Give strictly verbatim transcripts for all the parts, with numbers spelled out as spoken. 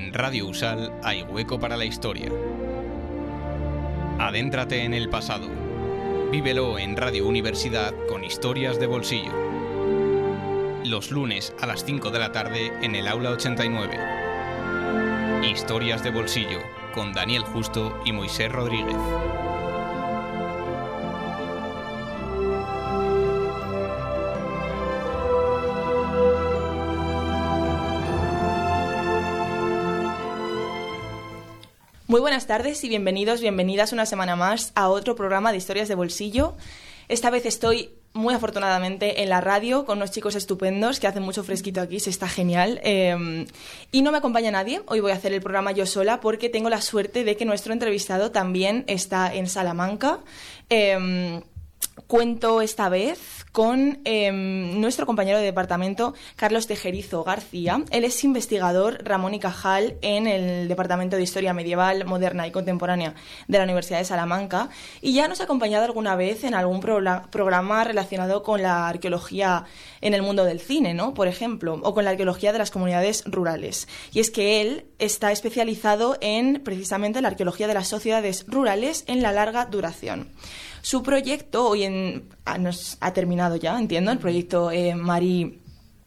En Radio Usal hay hueco para la historia. Adéntrate en el pasado. Vívelo en Radio Universidad con Historias de Bolsillo. Los lunes a las cinco de la tarde en el Aula ochenta y nueve. Historias de Bolsillo con Daniel Justo y Moisés Rodríguez. Muy buenas tardes y bienvenidos, bienvenidas una semana más a otro programa de Historias de Bolsillo. Esta vez estoy muy afortunadamente en la radio con unos chicos estupendos que hacen mucho fresquito aquí, se está genial. Eh, y no me acompaña nadie, hoy voy a hacer el programa yo sola porque tengo la suerte de que nuestro entrevistado también está en Salamanca. Eh, cuento esta vez con eh, nuestro compañero de departamento, Carlos Tejerizo García. Él es investigador Ramón y Cajal en el Departamento de Historia Medieval, Moderna y Contemporánea de la Universidad de Salamanca y ya nos ha acompañado alguna vez en algún pro- programa relacionado con la arqueología en el mundo del cine, ¿no? Por ejemplo, o con la arqueología de las comunidades rurales. Y es que él está especializado en precisamente la arqueología de las sociedades rurales en la larga duración. Su proyecto hoy en, ah, nos ha terminado ya, entiendo, el proyecto eh, Marie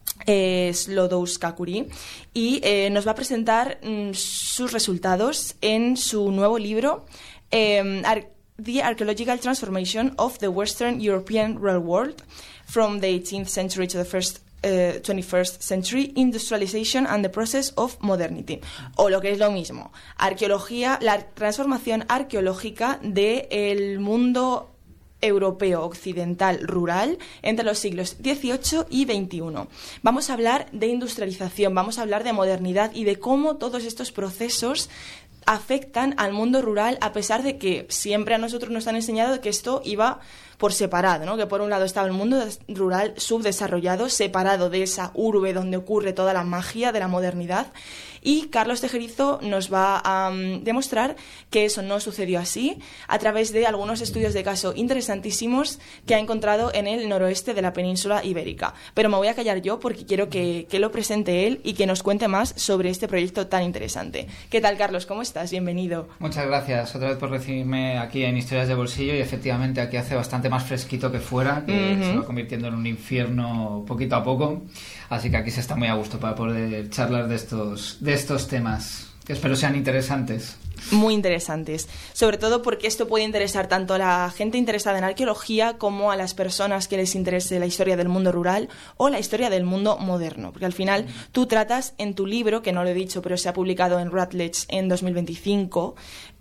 eh, Sklodowska-Curie, y eh, nos va a presentar mm, sus resultados en su nuevo libro, eh, Ar- The Archaeological Transformation of the Western European Rural World from the eighteenth century to the first Uh, twenty-first century, Industrialization and the Process of Modernity, o lo que es lo mismo, arqueología, la transformación arqueológica del mundo europeo occidental rural entre los siglos dieciocho y veintiuno. Vamos a hablar de industrialización, vamos a hablar de modernidad y de cómo todos estos procesos afectan al mundo rural, a pesar de que siempre a nosotros nos han enseñado que esto iba por separado, ¿no? Que por un lado estaba el mundo rural subdesarrollado, separado de esa urbe donde ocurre toda la magia de la modernidad, y Carlos Tejerizo nos va a um, demostrar que eso no sucedió así a través de algunos estudios de caso interesantísimos que ha encontrado en el noroeste de la península ibérica. Pero me voy a callar yo porque quiero que, que lo presente él y que nos cuente más sobre este proyecto tan interesante. ¿Qué tal, Carlos? ¿Cómo estás? Bienvenido. Muchas gracias otra vez por recibirme aquí en Historias de Bolsillo, y efectivamente aquí hace bastante más fresquito que fuera, que uh-huh. se va convirtiendo en un infierno poquito a poco, así que aquí se está muy a gusto para poder charlar de estos, de estos temas, que espero sean interesantes. Muy interesantes, sobre todo porque esto puede interesar tanto a la gente interesada en arqueología como a las personas que les interese la historia del mundo rural o la historia del mundo moderno, porque al final tú tratas en tu libro, que no lo he dicho, pero se ha publicado en Routledge en dos mil veinticinco,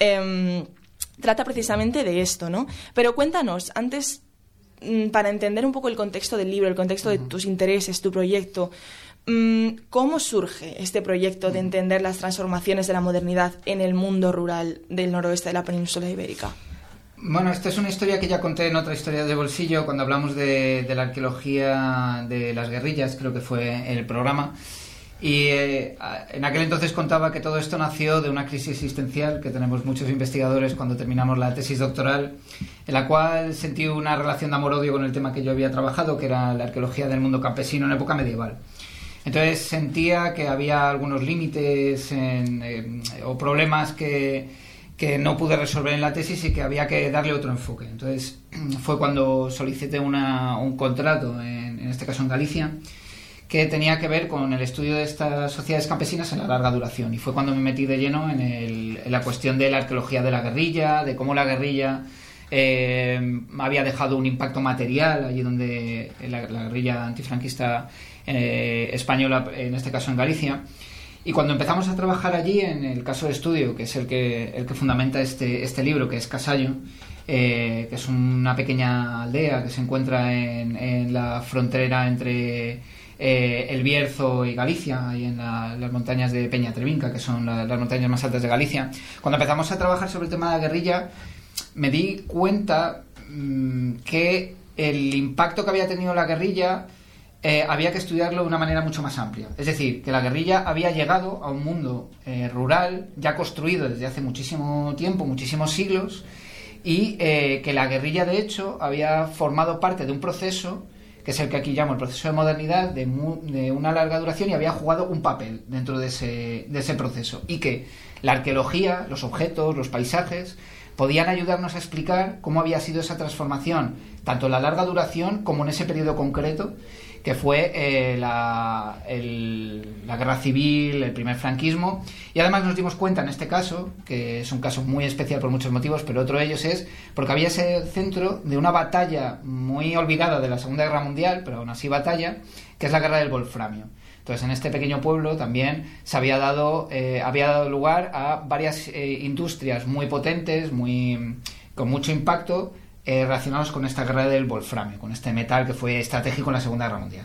eh, trata precisamente de esto, ¿no? Pero cuéntanos, antes, para entender un poco el contexto del libro, el contexto de tus intereses, tu proyecto, ¿cómo surge este proyecto de entender las transformaciones de la modernidad en el mundo rural del noroeste de la península ibérica? Bueno, esta es una historia que ya conté en otra Historia de Bolsillo, cuando hablamos de, de la arqueología de las guerrillas, creo que fue el programa. Y eh, en aquel entonces contaba que todo esto nació de una crisis existencial que tenemos muchos investigadores cuando terminamos la tesis doctoral, en la cual sentí una relación de amor-odio con el tema que yo había trabajado, que era la arqueología del mundo campesino en época medieval. Entonces sentía que había algunos límites en, eh, o problemas que, que no pude resolver en la tesis y que había que darle otro enfoque. Entonces fue cuando solicité una, un contrato, en, en este caso en Galicia, que tenía que ver con el estudio de estas sociedades campesinas en la larga duración. Y fue cuando me metí de lleno en, el, en la cuestión de la arqueología de la guerrilla, de cómo la guerrilla eh, había dejado un impacto material allí donde la, la guerrilla antifranquista eh, española, en este caso en Galicia. Y cuando empezamos a trabajar allí, en el caso de estudio, que es el que, el que fundamenta este, este libro, que es Casallo, eh, que es una pequeña aldea que se encuentra en, en la frontera entre eh, El Bierzo y Galicia, ahí en la, las montañas de Peña Trevinca, que son la, las montañas más altas de Galicia. Cuando empezamos a trabajar sobre el tema de la guerrilla, me di cuenta mmm, que el impacto que había tenido la guerrilla Eh, había que estudiarlo de una manera mucho más amplia. Es decir, que la guerrilla había llegado a un mundo eh, rural ya construido desde hace muchísimo tiempo, muchísimos siglos, y eh, que la guerrilla, de hecho, había formado parte de un proceso que es el que aquí llamo el proceso de modernidad, de, mu- de una larga duración, y había jugado un papel dentro de ese, de ese proceso. Y que la arqueología, los objetos, los paisajes, podían ayudarnos a explicar cómo había sido esa transformación, tanto en la larga duración como en ese periodo concreto, que fue eh, la, el, la guerra civil, el primer franquismo. Y además nos dimos cuenta en este caso, que es un caso muy especial por muchos motivos, pero otro de ellos es porque había ese centro de una batalla muy olvidada de la Segunda Guerra Mundial, pero aún así batalla, que es la guerra del Wolframio. Entonces, en este pequeño pueblo también se había dado, eh, había dado lugar a varias eh, industrias muy potentes, muy con mucho impacto, Eh, relacionados con esta guerra del wolframio, con este metal que fue estratégico en la Segunda Guerra Mundial.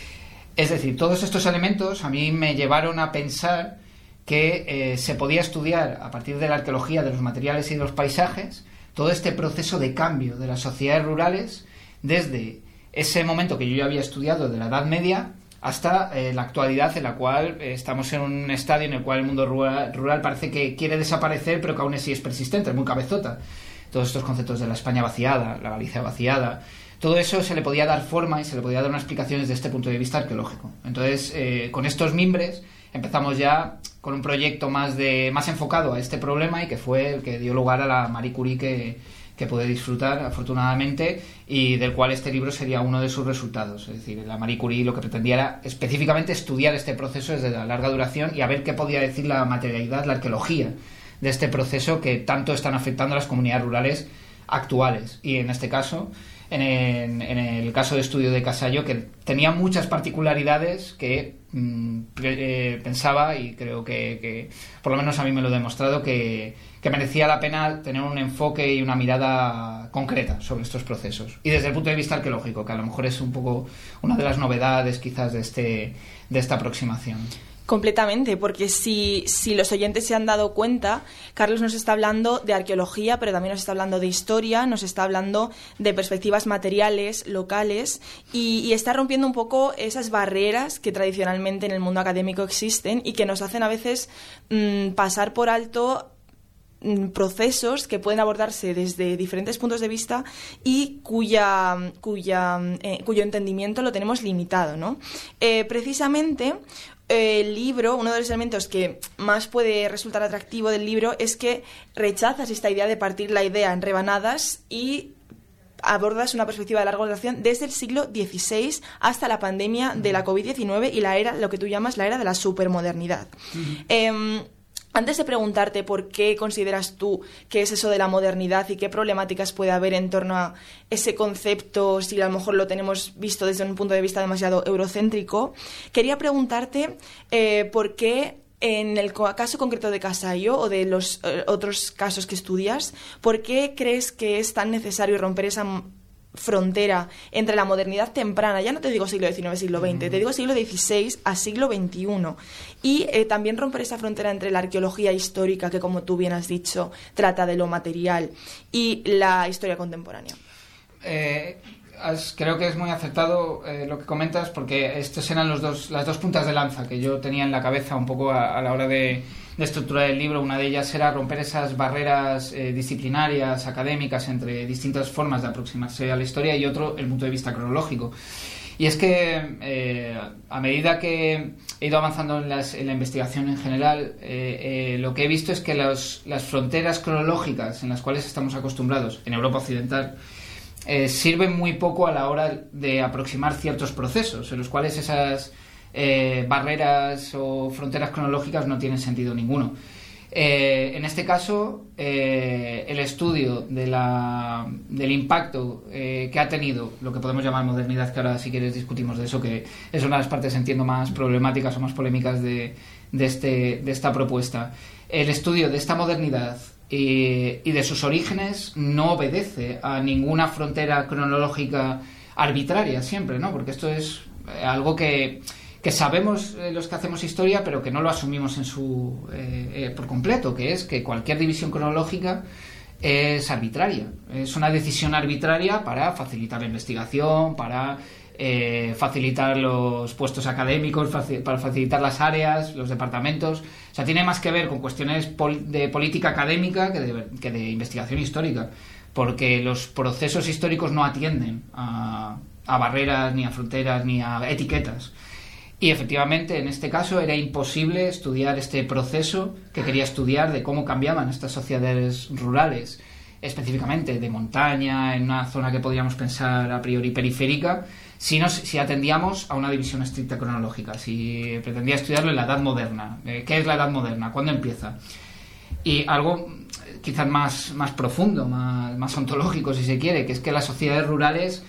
Es decir, todos estos elementos a mí me llevaron a pensar que eh, se podía estudiar a partir de la arqueología, de los materiales y de los paisajes, todo este proceso de cambio de las sociedades rurales desde ese momento que yo ya había estudiado de la Edad Media hasta eh, la actualidad, en la cual eh, estamos en un estadio en el cual el mundo rural, rural parece que quiere desaparecer, pero que aún así es persistente, es muy cabezota. Todos estos conceptos de la España vaciada, la Galicia vaciada, todo eso se le podía dar forma y se le podía dar una explicación desde este punto de vista arqueológico. Entonces, eh, con estos mimbres empezamos ya con un proyecto más de más enfocado a este problema, y que fue el que dio lugar a la Marie Curie que, que pude disfrutar afortunadamente, y del cual este libro sería uno de sus resultados. Es decir, la Marie Curie lo que pretendía era específicamente estudiar este proceso desde la larga duración y a ver qué podía decir la materialidad, la arqueología de este proceso que tanto están afectando a las comunidades rurales actuales. Y en este caso, en el, en el caso de estudio de Casallo, que tenía muchas particularidades que mmm, eh, pensaba, y creo que, que por lo menos a mí me lo he demostrado, que, que merecía la pena tener un enfoque y una mirada concreta sobre estos procesos. Y desde el punto de vista arqueológico, que a lo mejor es un poco una de las novedades quizás de, este, de esta aproximación. Completamente, porque si, si los oyentes se han dado cuenta, Carlos nos está hablando de arqueología, pero también nos está hablando de historia, nos está hablando de perspectivas materiales, locales, y, y está rompiendo un poco esas barreras que tradicionalmente en el mundo académico existen y que nos hacen a veces mmm, pasar por alto procesos que pueden abordarse desde diferentes puntos de vista y cuya, cuya, eh, cuyo entendimiento lo tenemos limitado, ¿no? Eh, precisamente el libro, uno de los elementos que más puede resultar atractivo del libro es que rechazas esta idea de partir la idea en rebanadas y abordas una perspectiva de larga duración desde el siglo dieciséis hasta la pandemia de la covid diecinueve y la era, lo que tú llamas la era de la supermodernidad. Uh-huh. Eh, Antes de preguntarte por qué consideras tú que es eso de la modernidad y qué problemáticas puede haber en torno a ese concepto, si a lo mejor lo tenemos visto desde un punto de vista demasiado eurocéntrico, quería preguntarte eh, por qué en el caso concreto de Casallo o de los eh, otros casos que estudias, ¿por qué crees que es tan necesario romper esa frontera entre la modernidad temprana, ya no te digo siglo diecinueve, siglo veinte, mm. te digo siglo dieciséis a siglo veintiuno, y eh, también romper esa frontera entre la arqueología histórica, que como tú bien has dicho, trata de lo material, y la historia contemporánea? Eh, creo que es muy acertado eh, lo que comentas, porque estos eran los dos, las dos puntas de lanza que yo tenía en la cabeza un poco a, a la hora de de estructurar el libro. Una de ellas era romper esas barreras eh, disciplinarias, académicas, entre distintas formas de aproximarse a la historia, y otro, el punto de vista cronológico. Y es que eh, a medida que he ido avanzando en, las, en la investigación en general, eh, eh, lo que he visto es que los, las fronteras cronológicas en las cuales estamos acostumbrados en Europa Occidental eh, sirven muy poco a la hora de aproximar ciertos procesos, en los cuales esas Eh, barreras o fronteras cronológicas no tienen sentido ninguno. Eh, en este caso, eh, el estudio de la, del impacto eh, que ha tenido lo que podemos llamar modernidad, que ahora si quieres discutimos de eso, que es una de las partes, entiendo, más problemáticas o más polémicas de, de, este, de esta propuesta. El estudio de esta modernidad y, y de sus orígenes no obedece a ninguna frontera cronológica arbitraria siempre, ¿no? Porque esto es algo que que sabemos eh, los que hacemos historia, pero que no lo asumimos en su eh, eh, por completo, que es que cualquier división cronológica es arbitraria, es una decisión arbitraria para facilitar la investigación, para eh, facilitar los puestos académicos, faci- para facilitar las áreas, los departamentos. O sea, tiene más que ver con cuestiones pol- de política académica que de, que de investigación histórica, porque los procesos históricos no atienden a a barreras, ni a fronteras, ni a etiquetas. Y efectivamente, en este caso, era imposible estudiar este proceso que quería estudiar de cómo cambiaban estas sociedades rurales, específicamente de montaña, en una zona que podríamos pensar a priori periférica, si, nos, si atendíamos a una división estricta cronológica, si pretendía estudiarlo en la Edad Moderna. ¿Qué es la Edad Moderna? ¿Cuándo empieza? Y algo quizás más, más profundo, más, más ontológico, si se quiere, que es que las sociedades rurales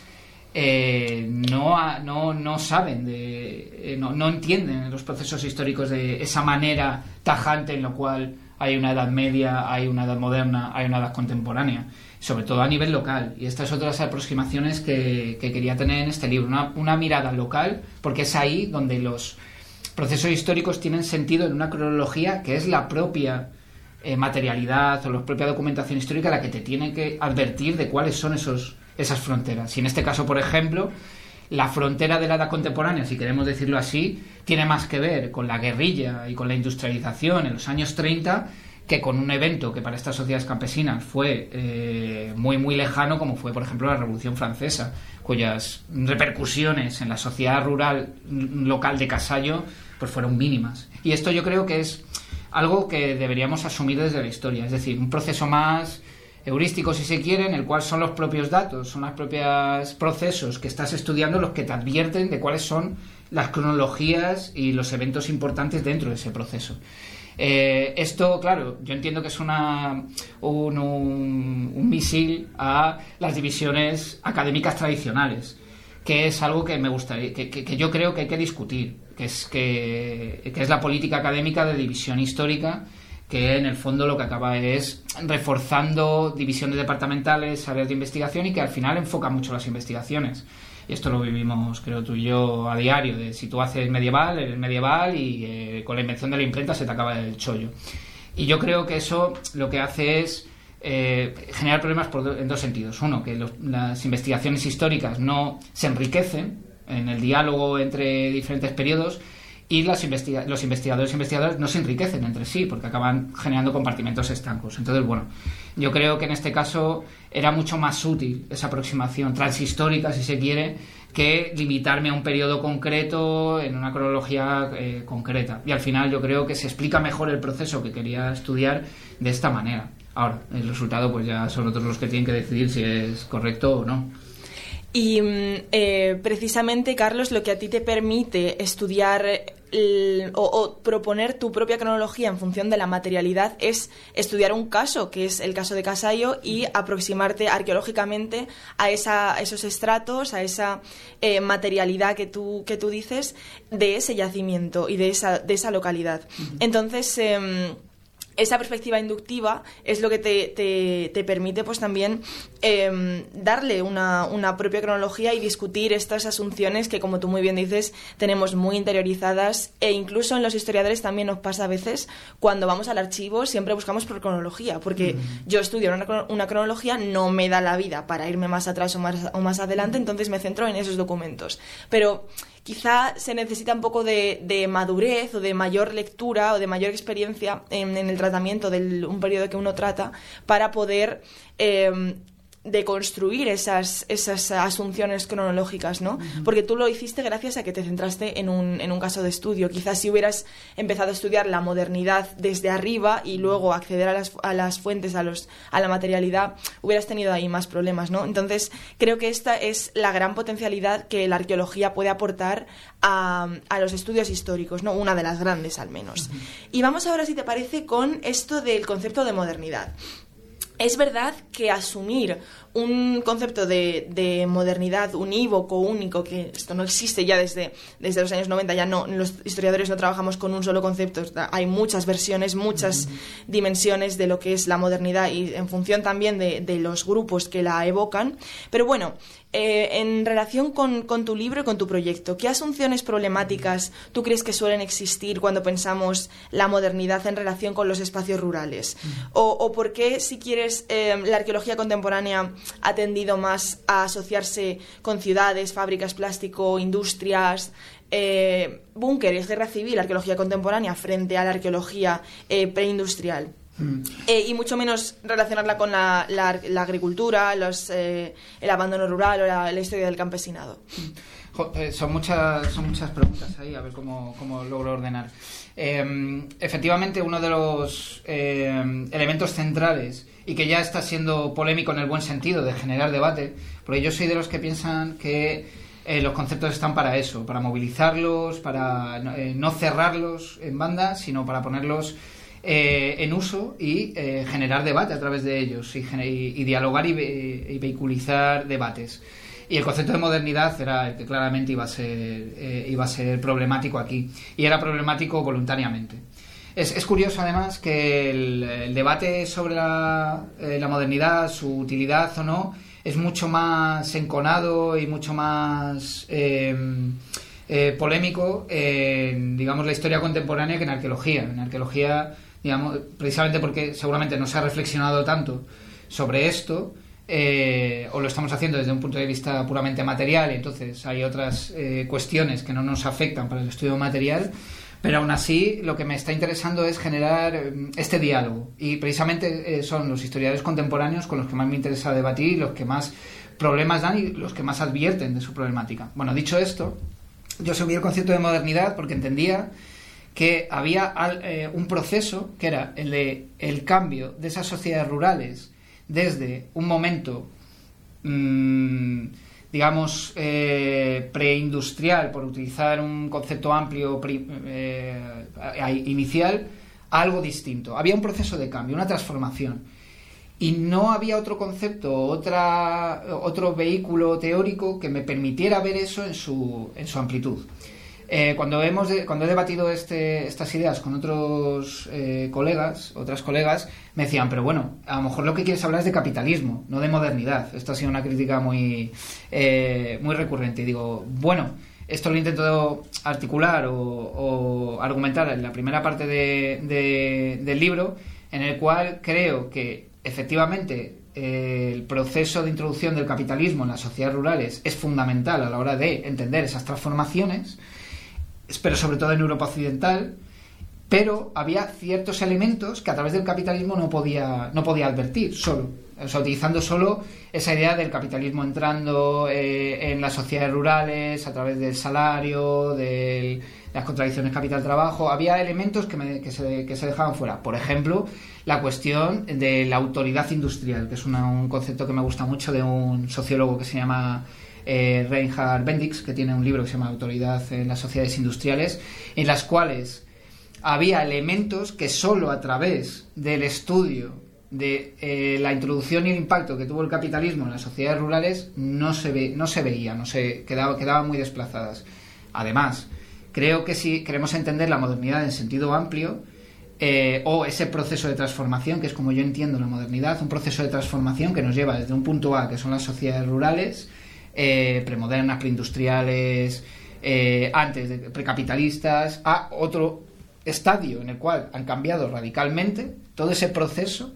eh, no, no, no saben, de, eh, no, no entienden los procesos históricos de esa manera tajante en la cual hay una edad media, hay una edad moderna, hay una edad contemporánea, sobre todo a nivel local. Y estas otras aproximaciones que, que quería tener en este libro, una, una mirada local, porque es ahí donde los procesos históricos tienen sentido en una cronología que es la propia eh, materialidad o la propia documentación histórica la que te tiene que advertir de cuáles son esos, esas fronteras. Y en este caso, por ejemplo, la frontera de la edad contemporánea, si queremos decirlo así, tiene más que ver con la guerrilla y con la industrialización en los años treinta que con un evento que para estas sociedades campesinas fue eh, muy muy lejano, como fue, por ejemplo, la Revolución Francesa, cuyas repercusiones en la sociedad rural local de Casallo pues fueron mínimas. Y esto yo creo que es algo que deberíamos asumir desde la historia, es decir, un proceso más heurístico, si se quiere, en el cual son los propios datos, son los propios procesos que estás estudiando los que te advierten de cuáles son las cronologías y los eventos importantes dentro de ese proceso. Eh, esto, claro, yo entiendo que es una, un, un, un misil a las divisiones académicas tradicionales, que es algo que me gustaría, que, que, que yo creo que hay que discutir, que es, que, que es la política académica de división histórica, que en el fondo lo que acaba es reforzando divisiones departamentales, áreas de investigación, y que al final enfoca mucho las investigaciones. Y esto lo vivimos, creo, tú y yo a diario, de si tú haces medieval, eres medieval y eh, con la invención de la imprenta se te acaba el chollo. Y yo creo que eso lo que hace es eh, generar problemas por do, en dos sentidos. Uno, que los, las investigaciones históricas no se enriquecen en el diálogo entre diferentes periodos, y las investiga- los investigadores e investigadoras no se enriquecen entre sí porque acaban generando compartimentos estancos. Entonces, bueno, yo creo que en este caso era mucho más útil esa aproximación transhistórica, si se quiere, que limitarme a un periodo concreto en una cronología eh, concreta. Y al final yo creo que se explica mejor el proceso que quería estudiar de esta manera. Ahora, el resultado pues ya son otros los que tienen que decidir si es correcto o no. Y eh, precisamente, Carlos, lo que a ti te permite estudiar el, o, o proponer tu propia cronología en función de la materialidad es estudiar un caso, que es el caso de Casallo, y aproximarte arqueológicamente a, esa, a esos estratos, a esa eh, materialidad que tú, que tú dices de ese yacimiento y de esa, de esa localidad. Uh-huh. Entonces, eh, esa perspectiva inductiva es lo que te, te, te permite pues también eh, darle una, una propia cronología y discutir estas asunciones que, como tú muy bien dices, tenemos muy interiorizadas, e incluso en los historiadores también nos pasa a veces, cuando vamos al archivo siempre buscamos por cronología, porque mm. yo estudio una, una cronología, no me da la vida para irme más atrás o más, o más adelante, entonces me centro en esos documentos. Pero quizá se necesita un poco de, de madurez o de mayor lectura o de mayor experiencia en, en el tratamiento de un periodo que uno trata para poder eh, deconstruir esas, esas asunciones cronológicas, ¿no? Uh-huh. Porque tú lo hiciste gracias a que te centraste en un, en un caso de estudio. Quizás si hubieras empezado a estudiar la modernidad desde arriba y luego acceder a las, a las fuentes, a, los, a la materialidad, hubieras tenido ahí más problemas, ¿no? Entonces, creo que esta es la gran potencialidad que la arqueología puede aportar a, a los estudios históricos, ¿no? Una de las grandes, al menos. Uh-huh. Y vamos ahora, si te parece, con esto del concepto de modernidad. Es verdad que asumir un concepto de, de modernidad unívoco, único, que esto no existe ya desde, desde los años noventa, ya no, los historiadores no trabajamos con un solo concepto, hay muchas versiones, muchas uh-huh. dimensiones de lo que es la modernidad, y en función también de, de los grupos que la evocan. Pero bueno, eh, en relación con, con tu libro y con tu proyecto, ¿qué asunciones problemáticas tú crees que suelen existir cuando pensamos la modernidad en relación con los espacios rurales? Uh-huh. O, o por qué, si quieres, eh, la arqueología contemporánea ha tendido más a asociarse con ciudades, fábricas, plástico, industrias, eh, búnkeres, guerra civil, arqueología contemporánea frente a la arqueología eh, preindustrial? Mm. Eh, y mucho menos relacionarla con la, la, la agricultura, los, eh, el abandono rural o la, la historia del campesinado. Jo, eh, son muchas son muchas preguntas ahí, a ver cómo, cómo logro ordenar. Eh, efectivamente, uno de los eh, elementos centrales y que ya está siendo polémico en el buen sentido de generar debate, porque yo soy de los que piensan que eh, los conceptos están para eso, para movilizarlos, para eh, no cerrarlos en banda, sino para ponerlos eh, en uso y eh, generar debate a través de ellos y, y, y dialogar y, y vehiculizar debates. Y el concepto de modernidad era el que claramente iba a ser eh, iba a ser problemático aquí, y era problemático voluntariamente. Es, es curioso además que el, el debate sobre la, eh, la modernidad, su utilidad o no, es mucho más enconado y mucho más eh, eh, polémico en, digamos, la historia contemporánea que en arqueología. En arqueología, digamos, precisamente porque seguramente no se ha reflexionado tanto sobre esto, eh, o lo estamos haciendo desde un punto de vista puramente material, y entonces hay otras eh, cuestiones que no nos afectan para el estudio material. Pero aún así, lo que me está interesando es generar este diálogo. Y precisamente eh, son los historiadores contemporáneos con los que más me interesa debatir, los que más problemas dan y los que más advierten de su problemática. Bueno, dicho esto, yo seguí el concepto de modernidad porque entendía que había al, eh, un proceso que era el de el cambio de esas sociedades rurales desde un momento mmm, digamos, eh, preindustrial, por utilizar un concepto amplio pri, eh, inicial, a algo distinto. Había un proceso de cambio, una transformación. Y no había otro concepto, otra, otro vehículo teórico que me permitiera ver eso en su, en su amplitud. Eh, cuando hemos de, cuando he debatido este, estas ideas con otros eh, colegas, otras colegas, me decían, pero bueno, a lo mejor lo que quieres hablar es de capitalismo, no de modernidad. Esto ha sido una crítica muy, eh, muy recurrente. Y digo, bueno, esto lo intento articular o, o argumentar en la primera parte de, de, del libro, en el cual creo que efectivamente eh, el proceso de introducción del capitalismo en las sociedades rurales es fundamental a la hora de entender esas transformaciones, pero sobre todo en Europa occidental, pero había ciertos elementos que a través del capitalismo no podía no podía advertir solo, o sea, utilizando solo esa idea del capitalismo entrando eh, en las sociedades rurales a través del salario, de las contradicciones capital-trabajo. Había elementos que, me, que, se, que se dejaban fuera. Por ejemplo, la cuestión de la autoridad industrial, que es una, un concepto que me gusta mucho de un sociólogo que se llama Eh, Reinhard Bendix, que tiene un libro que se llama Autoridad en las sociedades industriales, en las cuales había elementos que solo a través del estudio de eh, la introducción y el impacto que tuvo el capitalismo en las sociedades rurales no se ve, no se veía, no se quedaba, quedaban muy desplazadas. Además, creo que si queremos entender la modernidad en sentido amplio, eh, o ese proceso de transformación, que es como yo entiendo la modernidad, un proceso de transformación que nos lleva desde un punto A, que son las sociedades rurales, Eh, premodernas, preindustriales, eh, antes de precapitalistas, a otro estadio en el cual han cambiado radicalmente todo ese proceso.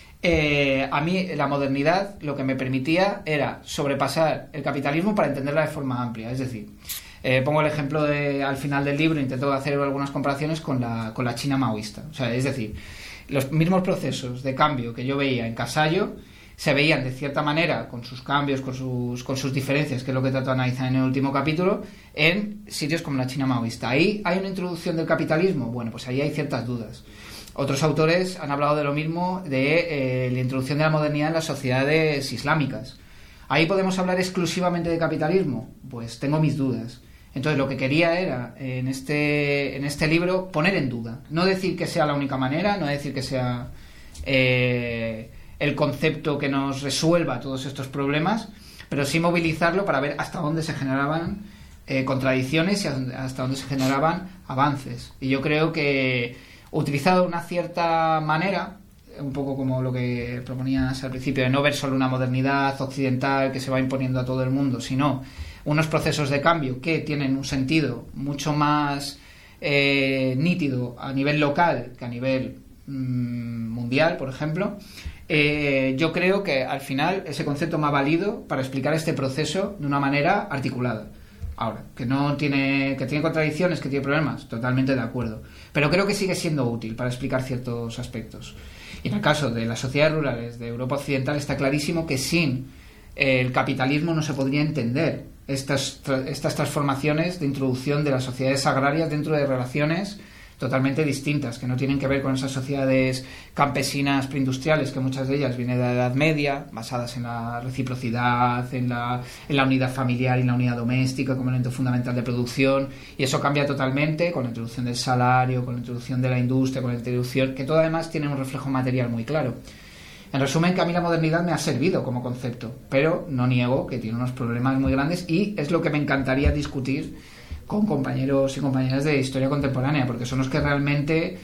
Eh, a mí la modernidad lo que me permitía era sobrepasar el capitalismo para entenderla de forma amplia. Es decir, eh, pongo el ejemplo de, al final del libro, intento hacer algunas comparaciones con la, con la China maoísta. O sea, es decir, los mismos procesos de cambio que yo veía en Casallo se veían de cierta manera, con sus cambios, con sus, con sus diferencias, que es lo que trato de analizar en el último capítulo, en sitios como la China maoísta. ¿Ahí hay una introducción del capitalismo? Bueno, pues ahí hay ciertas dudas. Otros autores han hablado de lo mismo, de eh, la introducción de la modernidad en las sociedades islámicas. ¿Ahí podemos hablar exclusivamente de capitalismo? Pues tengo mis dudas. Entonces lo que quería era, en este, en este libro, poner en duda. No decir que sea la única manera, no decir que sea Eh, el concepto que nos resuelva todos estos problemas, pero sí movilizarlo para ver hasta dónde se generaban eh, contradicciones y hasta dónde se generaban avances. Y yo creo que, utilizado de una cierta manera, un poco como lo que proponías al principio, de no ver solo una modernidad occidental que se va imponiendo a todo el mundo, sino unos procesos de cambio que tienen un sentido mucho más eh, nítido a nivel local que a nivel mmm, mundial, por ejemplo. Eh, yo creo que al final ese concepto me ha valido para explicar este proceso de una manera articulada. Ahora, que no tiene, que tiene contradicciones, que tiene problemas, totalmente de acuerdo. Pero creo que sigue siendo útil para explicar ciertos aspectos. Y en el caso de las sociedades rurales de Europa Occidental está clarísimo que sin el capitalismo no se podría entender estas, estas transformaciones de introducción de las sociedades agrarias dentro de relaciones totalmente distintas, que no tienen que ver con esas sociedades campesinas preindustriales, que muchas de ellas vienen de la Edad Media, basadas en la reciprocidad, en la, en la unidad familiar y la unidad doméstica como elemento fundamental de producción, y eso cambia totalmente con la introducción del salario, con la introducción de la industria, con la introducción, que todo además tiene un reflejo material muy claro. En resumen, que a mí la modernidad me ha servido como concepto, pero no niego que tiene unos problemas muy grandes y es lo que me encantaría discutir con compañeros y compañeras de historia contemporánea, porque son los que realmente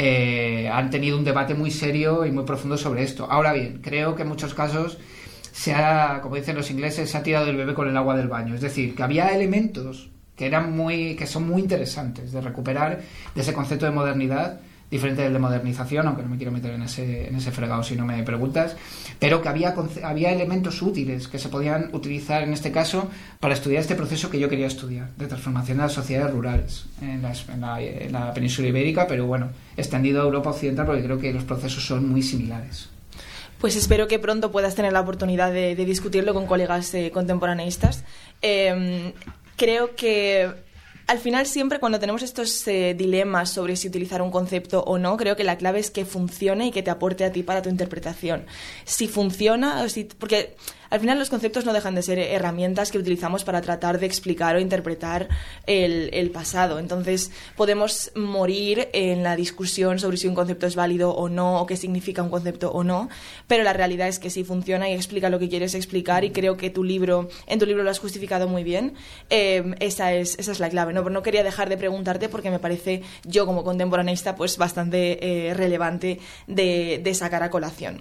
eh, han tenido un debate muy serio y muy profundo sobre esto. Ahora bien, creo que en muchos casos se ha, como dicen los ingleses, se ha tirado el bebé con el agua del baño. Es decir, que había elementos que eran muy, que son muy interesantes de recuperar de ese concepto de modernidad, diferente del de modernización, aunque no me quiero meter en ese, en ese fregado si no me preguntas, pero que había, había elementos útiles que se podían utilizar en este caso para estudiar este proceso que yo quería estudiar, de transformación de las sociedades rurales en, las, en, la, en la península ibérica, pero bueno, extendido a Europa Occidental, porque creo que los procesos son muy similares. Pues espero que pronto puedas tener la oportunidad de, de discutirlo con colegas eh, contemporaneistas. Eh, creo que al final siempre cuando tenemos estos eh, dilemas sobre si utilizar un concepto o no, creo que la clave es que funcione y que te aporte a ti para tu interpretación. Si funciona, o si, porque al final los conceptos no dejan de ser herramientas que utilizamos para tratar de explicar o interpretar el, el pasado. Entonces podemos morir en la discusión sobre si un concepto es válido o no, o qué significa un concepto o no, pero la realidad es que sí funciona y explica lo que quieres explicar, y creo que tu libro, en tu libro lo has justificado muy bien. Eh, esa es, esa es la clave, ¿no? Pero no quería dejar de preguntarte porque me parece, yo como contemporaneista, pues bastante eh, relevante de, de sacar a colación.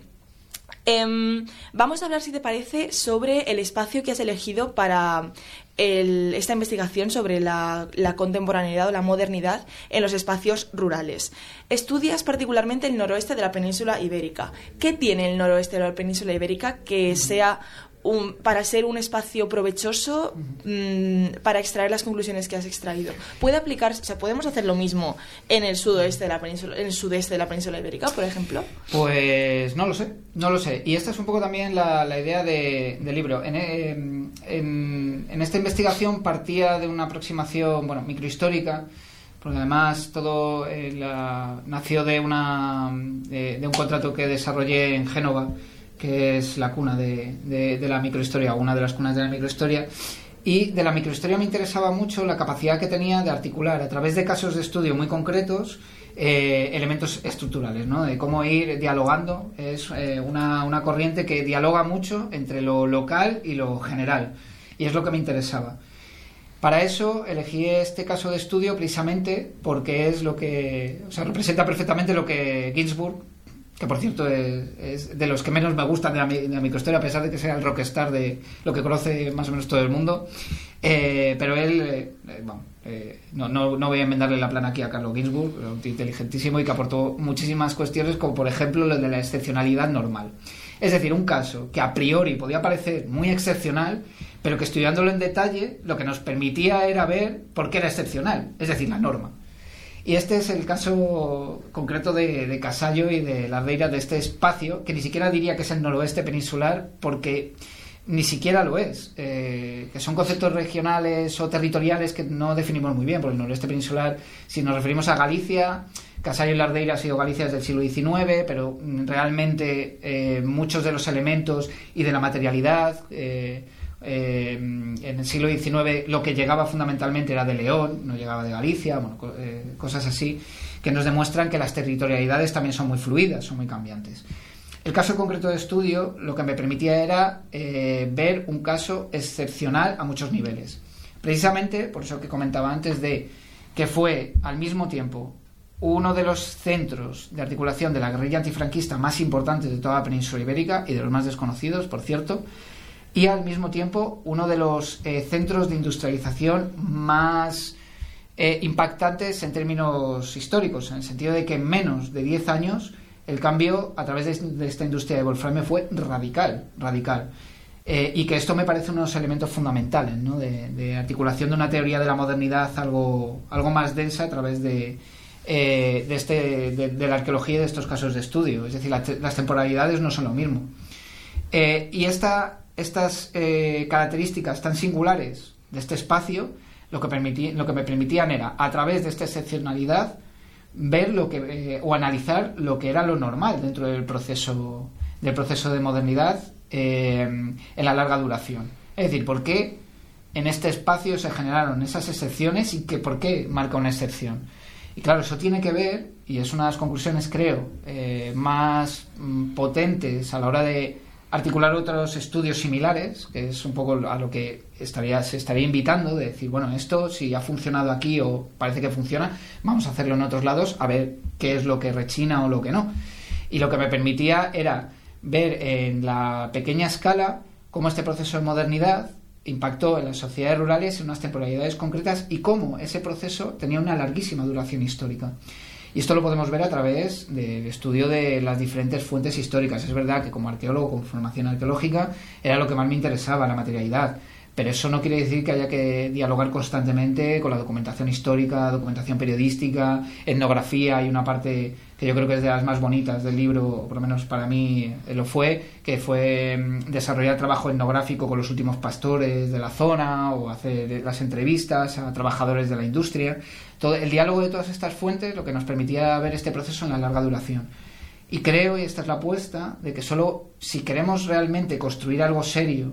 Eh, vamos a hablar, si te parece, sobre el espacio que has elegido para el, esta investigación sobre la, la contemporaneidad o la modernidad en los espacios rurales. Estudias particularmente el noroeste de la península ibérica. ¿Qué tiene el noroeste de la península ibérica que sea Un, para ser un espacio provechoso mmm, para extraer las conclusiones que has extraído? ¿Puede aplicarse, o sea, podemos hacer lo mismo en el sudoeste de la península, en el sudeste de la península ibérica, por ejemplo? Pues no lo sé, no lo sé. Y esta es un poco también la, la idea de, del libro. En, en, en esta investigación partía de una aproximación, bueno, microhistórica, porque además todo eh, la, nació de una de, de un contrato que desarrollé en Génova, que es la cuna de, de, de la microhistoria, una de las cunas de la microhistoria. Y de la microhistoria me interesaba mucho la capacidad que tenía de articular a través de casos de estudio muy concretos eh, elementos estructurales, ¿no? De cómo ir dialogando. Es eh, una, una corriente que dialoga mucho entre lo local y lo general, y es lo que me interesaba. Para eso elegí este caso de estudio precisamente porque es lo que, o sea, representa perfectamente lo que Ginsburg, que por cierto es, es de los que menos me gustan de la, de la microhistoria, a pesar de que sea el rockstar de lo que conoce más o menos todo el mundo, eh, pero él, eh, bueno, eh, no, no, no voy a enmendarle la plana aquí a Carlo Ginzburg, un tío inteligentísimo y que aportó muchísimas cuestiones, como por ejemplo lo de la excepcionalidad normal. Es decir, un caso que a priori podía parecer muy excepcional, pero que estudiándolo en detalle lo que nos permitía era ver por qué era excepcional, es decir, la norma. Y este es el caso concreto de, de Casallo y de Lardeira, de este espacio, que ni siquiera diría que es el noroeste peninsular, porque ni siquiera lo es, eh, que son conceptos regionales o territoriales que no definimos muy bien, porque el noroeste peninsular, si nos referimos a Galicia, Casallo y Lardeira ha sido Galicia desde el siglo diecinueve, pero realmente eh, muchos de los elementos y de la materialidad... Eh, Eh, en el siglo diecinueve lo que llegaba fundamentalmente era de León, no llegaba de Galicia, bueno, eh, cosas así que nos demuestran que las territorialidades también son muy fluidas, son muy cambiantes. El caso concreto de estudio lo que me permitía era eh, ver un caso excepcional a muchos niveles, precisamente por eso que comentaba antes de que fue al mismo tiempo uno de los centros de articulación de la guerrilla antifranquista más importantes de toda la península ibérica y de los más desconocidos, por cierto, y al mismo tiempo uno de los eh, centros de industrialización más eh, impactantes en términos históricos, en el sentido de que en menos de diez años el cambio a través de, de esta industria de wolframio fue radical, radical. Eh, y que esto me parece unos elementos fundamentales, ¿no? de, de articulación de una teoría de la modernidad algo, algo más densa a través de, eh, de, este, de, de la arqueología y de estos casos de estudio. Es decir, la te, las temporalidades no son lo mismo. Eh, y esta, estas eh, características tan singulares de este espacio lo que, permití, lo que me permitían era, a través de esta excepcionalidad, ver lo que eh, o analizar lo que era lo normal dentro del proceso, del proceso de modernidad Eh, en la larga duración. Es decir, ¿por qué en este espacio se generaron esas excepciones y que por qué marca una excepción? Y claro, eso tiene que ver, y es una de las conclusiones, creo, eh, más mm, potentes a la hora de articular otros estudios similares, que es un poco a lo que estaría, se estaría invitando, de decir, bueno, esto si ha funcionado aquí o parece que funciona, vamos a hacerlo en otros lados a ver qué es lo que rechina o lo que no. Y lo que me permitía era ver en la pequeña escala cómo este proceso de modernidad impactó en las sociedades rurales en unas temporalidades concretas y cómo ese proceso tenía una larguísima duración histórica. Y esto lo podemos ver a través del estudio de las diferentes fuentes históricas. Es verdad que como arqueólogo con formación arqueológica era lo que más me interesaba, la materialidad. Pero eso no quiere decir que haya que dialogar constantemente con la documentación histórica, documentación periodística, etnografía. Hay una parte que yo creo que es de las más bonitas del libro, o por lo menos para mí lo fue, que fue desarrollar trabajo etnográfico con los últimos pastores de la zona o hacer las entrevistas a trabajadores de la industria. Todo el diálogo de todas estas fuentes lo que nos permitía ver este proceso en la larga duración. Y creo, y esta es la apuesta, de que solo si queremos realmente construir algo serio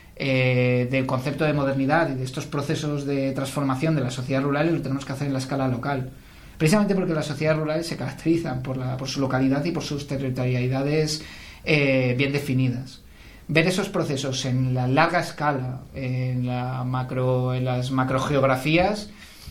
Eh, del concepto de modernidad y de estos procesos de transformación de las sociedades rurales, lo tenemos que hacer en la escala local, precisamente porque las sociedades rurales se caracterizan por, la, por su localidad y por sus territorialidades eh, bien definidas. Ver esos procesos en la larga escala, en, la macro, en las macrogeografías,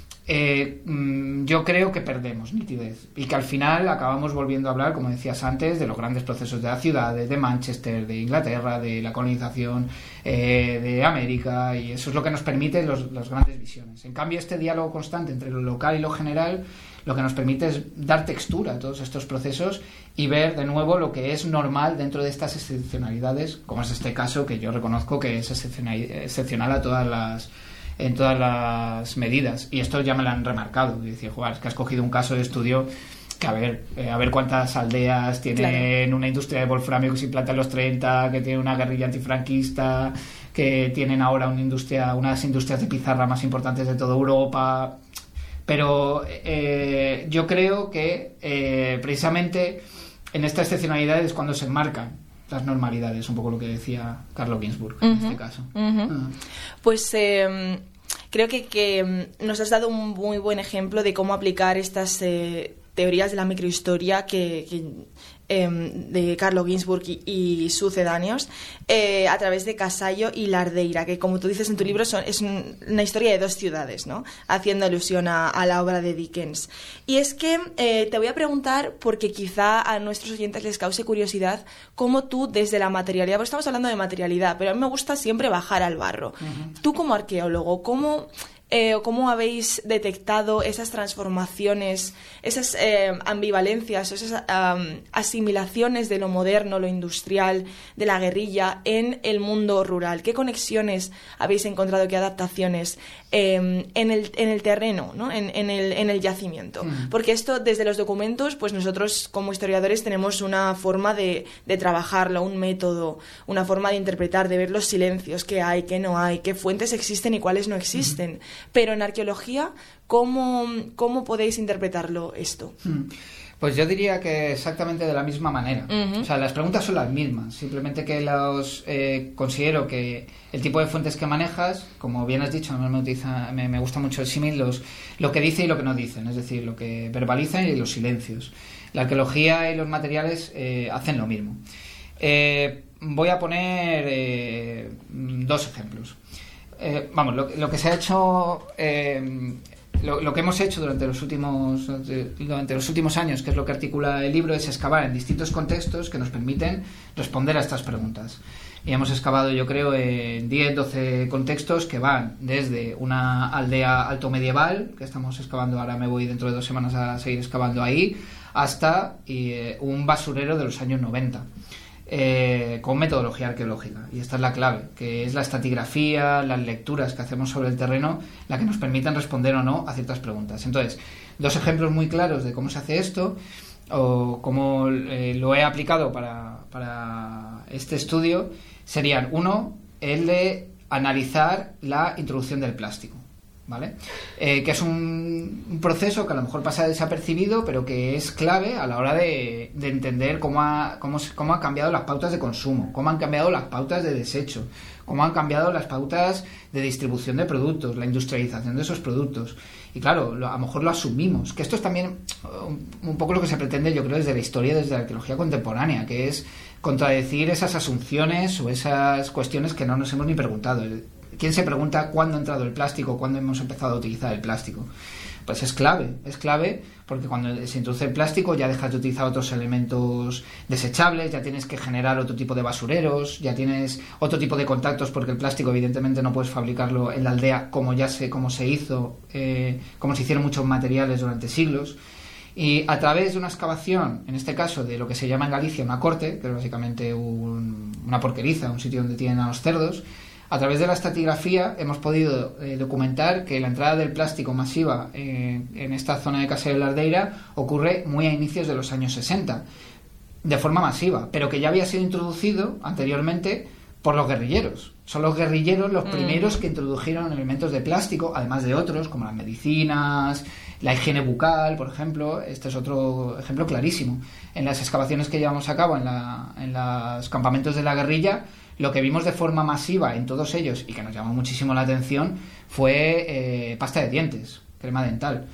eh, yo creo que perdemos nitidez y que al final acabamos volviendo a hablar, como decías antes, de los grandes procesos de las ciudades, de Manchester, de Inglaterra, de la colonización eh, de América, y eso es lo que nos permite los, las grandes visiones. En cambio, este diálogo constante entre lo local y lo general lo que nos permite es dar textura a todos estos procesos y ver de nuevo lo que es normal dentro de estas excepcionalidades, como es este caso que yo reconozco que es excepcional, excepcional a todas las en todas las medidas, y esto ya me lo han remarcado. Y decía, joder, es que has cogido un caso de estudio que a ver, eh, a ver cuántas aldeas tienen claro. Una industria de wolframio que se implanta en los treinta, que tiene una guerrilla antifranquista, que tienen ahora una industria, unas industrias de pizarra más importantes de toda Europa. Pero eh, yo creo que eh, precisamente en esta excepcionalidad es cuando se enmarcan las normalidades, un poco lo que decía Carlo Ginzburg uh-huh, en este caso. Uh-huh. Uh-huh. Pues eh, creo que, que nos has dado un muy buen ejemplo de cómo aplicar estas eh, teorías de la microhistoria que, que eh, de Carlo Ginzburg y, y sucedáneos eh, a través de Casallo y Lardeira, que como tú dices en tu libro son, es un, una historia de dos ciudades, ¿no? Haciendo alusión a, a la obra de Dickens. Y es que eh, te voy a preguntar, porque quizá a nuestros oyentes les cause curiosidad, cómo tú desde la materialidad, porque estamos hablando de materialidad, pero a mí me gusta siempre bajar al barro. Uh-huh. Tú como arqueólogo, ¿cómo... Eh, ¿Cómo habéis detectado esas transformaciones, esas eh, ambivalencias, esas um, asimilaciones de lo moderno, lo industrial, de la guerrilla en el mundo rural? ¿Qué conexiones habéis encontrado, qué adaptaciones eh, en, el, en el terreno, ¿no? en, en, el, en el yacimiento? Mm. Porque esto, desde los documentos, pues nosotros como historiadores tenemos una forma de, de trabajarlo, un método, una forma de interpretar, de ver los silencios, qué hay, qué no hay, qué fuentes existen y cuáles no existen. Mm. Pero en arqueología, ¿cómo, cómo podéis interpretarlo esto? Pues yo diría que exactamente de la misma manera. Uh-huh. O sea, las preguntas son las mismas, simplemente que los eh, considero que el tipo de fuentes que manejas, como bien has dicho, a mí me, utiliza, me, me gusta mucho el símil, los, lo que dice y lo que no dicen, es decir, lo que verbalizan y los silencios. La arqueología y los materiales eh, hacen lo mismo. Eh, voy a poner eh, dos ejemplos. Eh, vamos, lo, lo que se ha hecho, eh, lo, lo que hemos hecho durante los últimos durante los últimos años, que es lo que articula el libro, es excavar en distintos contextos que nos permiten responder a estas preguntas. Y hemos excavado, yo creo, en diez, doce contextos que van desde una aldea alto medieval, que estamos excavando, ahora me voy dentro de dos semanas a seguir excavando ahí, hasta eh, un basurero de los años noventa. eh, con metodología arqueológica. Y esta es la clave, que es la estratigrafía, las lecturas que hacemos sobre el terreno, la que nos permiten responder o no a ciertas preguntas. Entonces, dos ejemplos muy claros de cómo se hace esto, o cómo eh, lo he aplicado para, para este estudio, serían, uno, el de analizar la introducción del plástico, ¿vale? Eh, que es un, un proceso que a lo mejor pasa desapercibido, pero que es clave a la hora de, de entender cómo ha, cómo, cómo han cambiado las pautas de consumo, cómo han cambiado las pautas de desecho, cómo han cambiado las pautas de distribución de productos, la industrialización de esos productos. Y claro, lo, a lo mejor lo asumimos, que esto es también un, un poco lo que se pretende, yo creo, desde la historia, desde la arqueología contemporánea, que es contradecir esas asunciones o esas cuestiones que no nos hemos ni preguntado. ¿Quién se pregunta cuándo ha entrado el plástico, cuándo hemos empezado a utilizar el plástico? Pues es clave, es clave porque cuando se introduce el plástico ya dejas de utilizar otros elementos desechables, ya tienes que generar otro tipo de basureros, ya tienes otro tipo de contactos, porque el plástico evidentemente no puedes fabricarlo en la aldea como ya se, como se hizo, eh, como se hicieron muchos materiales durante siglos. Y a través de una excavación, en este caso de lo que se llama en Galicia una corte, que es básicamente un, una porqueriza, un sitio donde tienen a los cerdos, a través de la estratigrafía hemos podido eh, documentar que la entrada del plástico masiva eh, en esta zona de Casallo de la Ardeira ocurre muy a inicios de los años sesenta, de forma masiva, pero que ya había sido introducido anteriormente por los guerrilleros. Son los guerrilleros los mm. primeros que introdujeron elementos de plástico, además de otros, como las medicinas, la higiene bucal, por ejemplo. Este es otro ejemplo clarísimo. En las excavaciones que llevamos a cabo en, la, en los campamentos de la guerrilla, lo que vimos de forma masiva en todos ellos, y que nos llamó muchísimo la atención, fue eh, pasta de dientes, crema dental.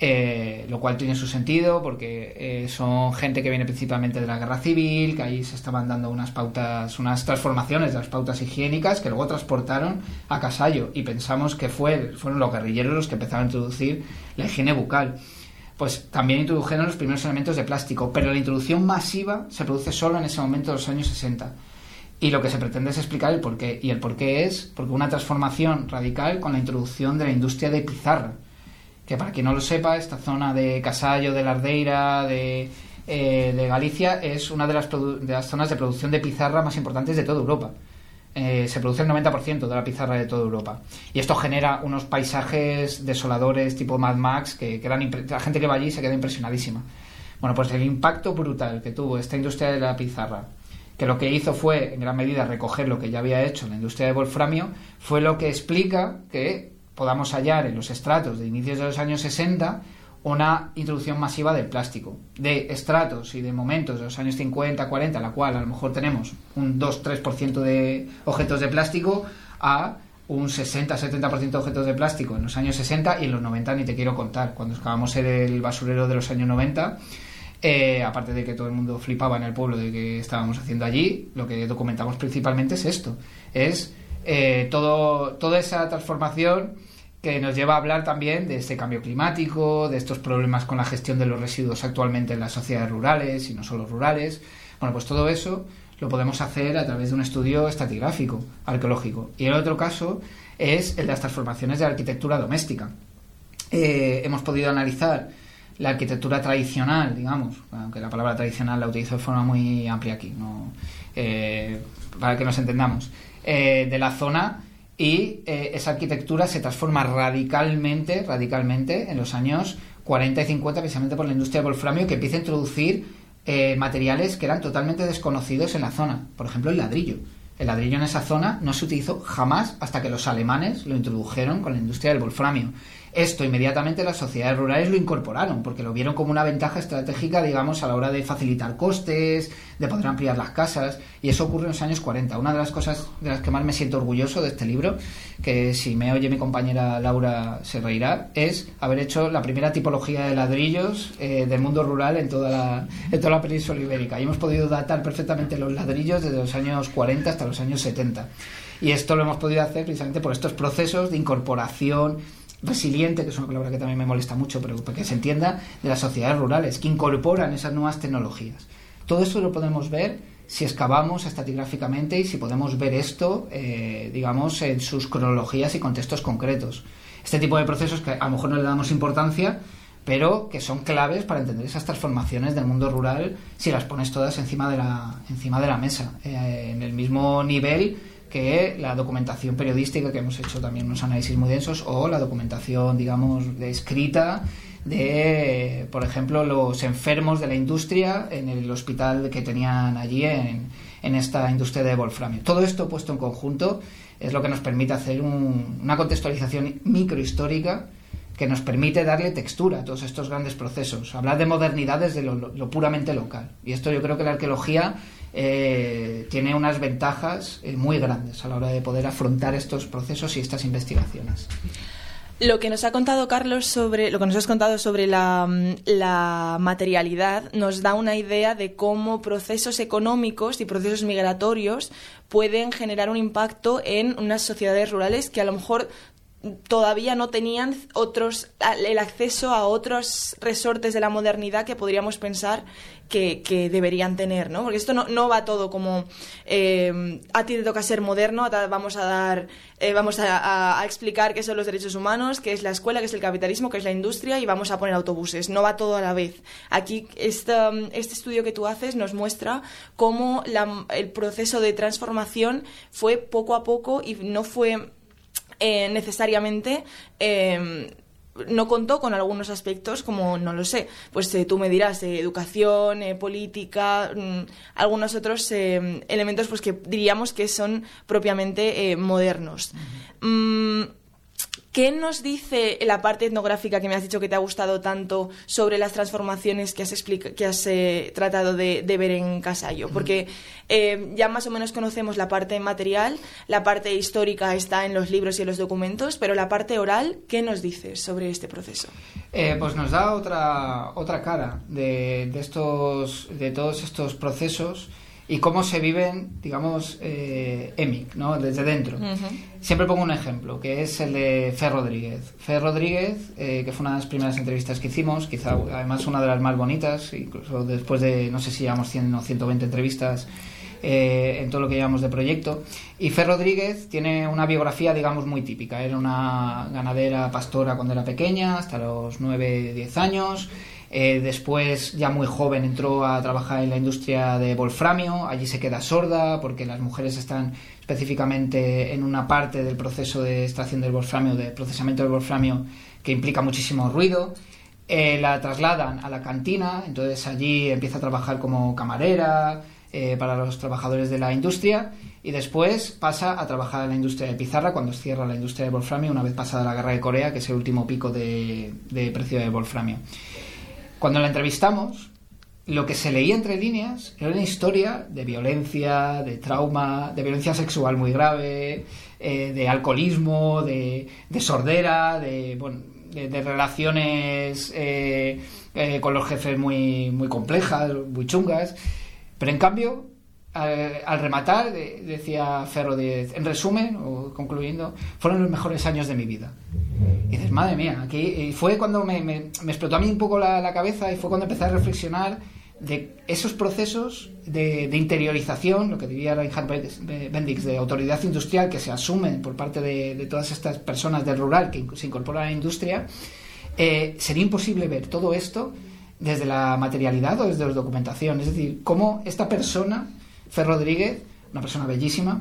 Eh, lo cual tiene su sentido porque eh, son gente que viene principalmente de la guerra civil, que ahí se estaban dando unas pautas, unas transformaciones de las pautas higiénicas que luego transportaron a Casallo, y pensamos que fue, fueron los guerrilleros los que empezaron a introducir la higiene bucal. Pues también introdujeron los primeros elementos de plástico, pero la introducción masiva se produce solo en ese momento de los años sesenta. Y lo que se pretende es explicar el porqué, y el porqué es porque una transformación radical con la introducción de la industria de pizarra, que para quien no lo sepa, esta zona de Casallo, de la Ardeira, de, eh, de Galicia, es una de las, produ- de las zonas de producción de pizarra más importantes de toda Europa. Eh, se produce el noventa por ciento de la pizarra de toda Europa. Y esto genera unos paisajes desoladores tipo Mad Max, que, que eran impre- la gente que va allí se queda impresionadísima. Bueno, pues el impacto brutal que tuvo esta industria de la pizarra, que lo que hizo fue, en gran medida, recoger lo que ya había hecho la industria de wolframio, fue lo que explica que podamos hallar en los estratos de inicios de los años sesenta una introducción masiva del plástico, de estratos y de momentos de los años cincuenta, cuarenta, en la cual a lo mejor tenemos un dos a tres por ciento de objetos de plástico, a un sesenta a setenta por ciento de objetos de plástico en los años sesenta, y en los noventa ni te quiero contar. Cuando excavamos el basurero de los años noventa, eh, aparte de que todo el mundo flipaba en el pueblo de que estábamos haciendo allí, lo que documentamos principalmente es esto, es eh, todo, toda esa transformación que nos lleva a hablar también de este cambio climático, de estos problemas con la gestión de los residuos actualmente en las sociedades rurales y no solo rurales. Bueno, pues todo eso lo podemos hacer a través de un estudio estratigráfico, arqueológico. Y el otro caso es el de las transformaciones de la arquitectura doméstica. Eh, hemos podido analizar la arquitectura tradicional, digamos, aunque la palabra tradicional la utilizo de forma muy amplia aquí, no, eh, para que nos entendamos, eh, de la zona. Y eh, esa arquitectura se transforma radicalmente, radicalmente en los años cuarenta y cincuenta, precisamente por la industria del wolframio, que empieza a introducir eh, materiales que eran totalmente desconocidos en la zona. Por ejemplo, el ladrillo. El ladrillo en esa zona no se utilizó jamás hasta que los alemanes lo introdujeron con la industria del wolframio. Esto inmediatamente las sociedades rurales lo incorporaron porque lo vieron como una ventaja estratégica, digamos, a la hora de facilitar costes, de poder ampliar las casas, y eso ocurre en los años cuarenta. Una de las cosas de las que más me siento orgulloso de este libro, que si me oye mi compañera Laura se reirá, es haber hecho la primera tipología de ladrillos eh, del mundo rural en toda la, en toda la península ibérica, y hemos podido datar perfectamente los ladrillos desde los años cuarenta hasta los años setenta. Y esto lo hemos podido hacer precisamente por estos procesos de incorporación resiliente, que es una palabra que también me molesta mucho, pero para que se entienda, de las sociedades rurales, que incorporan esas nuevas tecnologías. Todo esto lo podemos ver si excavamos estratigráficamente y si podemos ver esto, eh, digamos, en sus cronologías y contextos concretos. Este tipo de procesos que a lo mejor no le damos importancia, pero que son claves para entender esas transformaciones del mundo rural si las pones todas encima de la, encima de la mesa, eh, en el mismo nivel que la documentación periodística, que hemos hecho también unos análisis muy densos, o la documentación, digamos, de escrita de, por ejemplo, los enfermos de la industria en el hospital que tenían allí en, en esta industria de wolframio. Todo esto puesto en conjunto es lo que nos permite hacer un, una contextualización microhistórica que nos permite darle textura a todos estos grandes procesos, hablar de modernidad desde lo, lo puramente local. Y esto yo creo que la arqueología eh, tiene unas ventajas eh, muy grandes a la hora de poder afrontar estos procesos y estas investigaciones. Lo que nos ha contado Carlos sobre, lo que nos has contado sobre la, la materialidad nos da una idea de cómo procesos económicos y procesos migratorios pueden generar un impacto en unas sociedades rurales que a lo mejor todavía no tenían otros el acceso a otros resortes de la modernidad que podríamos pensar que, que deberían tener, ¿no? Porque esto no, no va todo como eh, a ti te toca ser moderno, vamos a dar eh, vamos a, a, a explicar qué son los derechos humanos, qué es la escuela, qué es el capitalismo, qué es la industria y vamos a poner autobuses. No va todo a la vez. Aquí este, este estudio que tú haces nos muestra cómo la, el proceso de transformación fue poco a poco y no fue Eh, necesariamente eh, no contó con algunos aspectos como, no lo sé, pues eh, tú me dirás, eh, educación, eh, política, mm, algunos otros eh, elementos pues que diríamos que son propiamente eh, modernos. Uh-huh. Mm, ¿Qué nos dice la parte etnográfica que me has dicho que te ha gustado tanto sobre las transformaciones que has, explica- que has eh, tratado de, de ver en Casallo? Porque eh, ya más o menos conocemos la parte material, la parte histórica está en los libros y en los documentos, pero la parte oral, ¿qué nos dices sobre este proceso? Eh, pues nos da otra, otra cara de, de, estos, de todos estos procesos y cómo se viven, digamos, eh, E M I C, ¿no? Desde dentro. Uh-huh. Siempre pongo un ejemplo, que es el de Fer Rodríguez. Fer Rodríguez, eh, que fue una de las primeras entrevistas que hicimos, quizá además una de las más bonitas, incluso después de, no sé si llevamos cien o ciento veinte entrevistas eh, en todo lo que llevamos de proyecto. Y Fer Rodríguez tiene una biografía, digamos, muy típica. Era una ganadera pastora cuando era pequeña, hasta los nueve, diez años. Eh, después, ya muy joven, entró a trabajar en la industria de wolframio. Allí se queda sorda porque las mujeres están específicamente en una parte del proceso de extracción del wolframio, de procesamiento del wolframio, que implica muchísimo ruido. Eh, la trasladan a la cantina, entonces allí empieza a trabajar como camarera eh, para los trabajadores de la industria, y después pasa a trabajar en la industria de pizarra cuando cierra la industria de wolframio una vez pasada la guerra de Corea, que es el último pico de, de precio de wolframio. Cuando la entrevistamos, lo que se leía entre líneas era una historia de violencia, de trauma, de violencia sexual muy grave, eh, de alcoholismo, de, de sordera, de, bueno, de, de relaciones eh, eh, con los jefes muy, muy complejas, muy chungas. Pero en cambio, al, al rematar, de, decía Ferro, de, en resumen, o concluyendo, fueron los mejores años de mi vida. Y dices, madre mía, aquí y fue cuando me, me, me explotó a mí un poco la, la cabeza, y fue cuando empecé a reflexionar de esos procesos de, de interiorización, lo que diría Reinhard Bendix, de autoridad industrial que se asumen por parte de, de todas estas personas del rural que se incorporan a la industria. Eh, sería imposible ver todo esto desde la materialidad o desde la documentación. Es decir, cómo esta persona, Fer Rodríguez, una persona bellísima,